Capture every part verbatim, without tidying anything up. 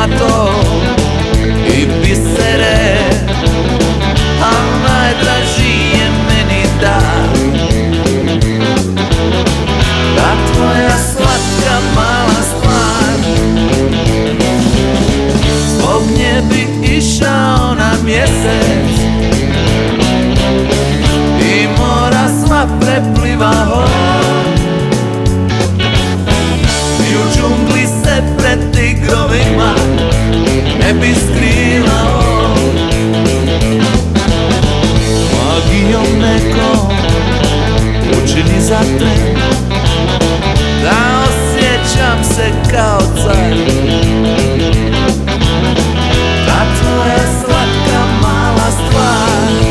zlato i bisere, a najdraži je meni dar. Ta tvoja slatka mala stvar, zbog nje bi išao na mjesec i mora sva preplivao i u džungli se pred tigrovima ne bi skrivao. Magijom nekom učini za tren da osjećam se kao car. Ta tvoja slatka mala stvar,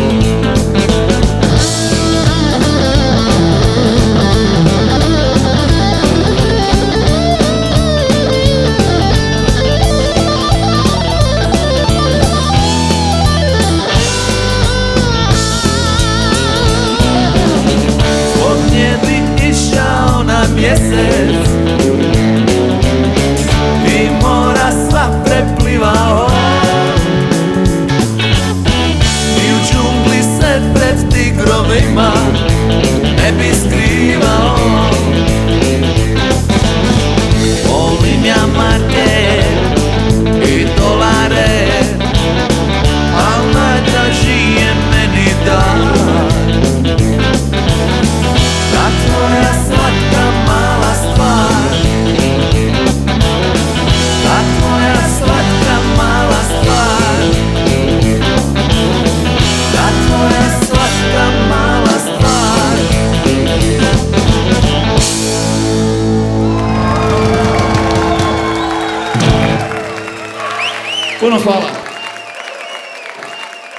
zbog nje bi išao na mjesec i mora sva preplivao i u džungli se pred tigrovima ne bi skrivao. Volim ja marke i dolare, al najdraži je meni dar. Ta tvoja slatka mala stvar, ta tvoja slatka mala stvar, ta tvoja slatka mala stvar. Puno hvala.